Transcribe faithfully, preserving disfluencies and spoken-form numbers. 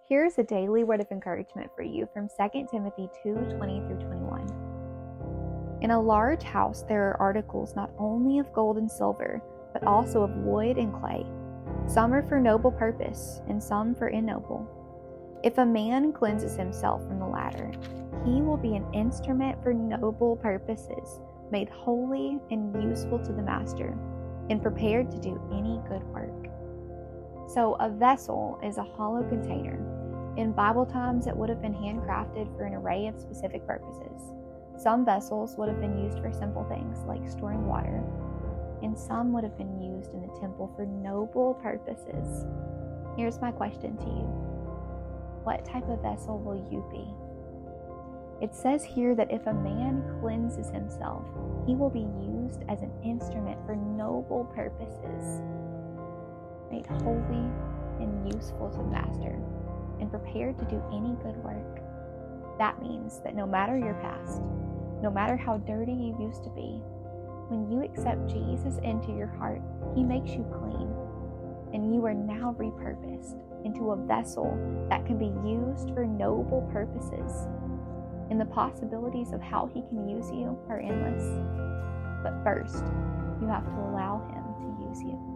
Here's a daily word of encouragement for you from Second Timothy two twenty through twenty-one. In a large house there are articles not only of gold and silver, but also of wood and clay. Some are for noble purpose, and some for ignoble. If a man cleanses himself from the latter, he will be an instrument for noble purposes, made holy and useful to the master, and prepared to do any good work. So a vessel is a hollow container. In Bible times, it would have been handcrafted for an array of specific purposes. Some vessels would have been used for simple things like storing water, and some would have been used in the temple for noble purposes. Here's my question to you. What type of vessel will you be? It says here that if a man cleanses himself, he will be used as an instrument for noble purposes, made holy and useful to the master, and prepared to do any good work. That means that no matter your past, no matter how dirty you used to be, when you accept Jesus into your heart, he makes you clean, and you are now repurposed into a vessel that can be used for noble purposes. And the possibilities of how he can use you are endless. But first, you have to allow him to use you.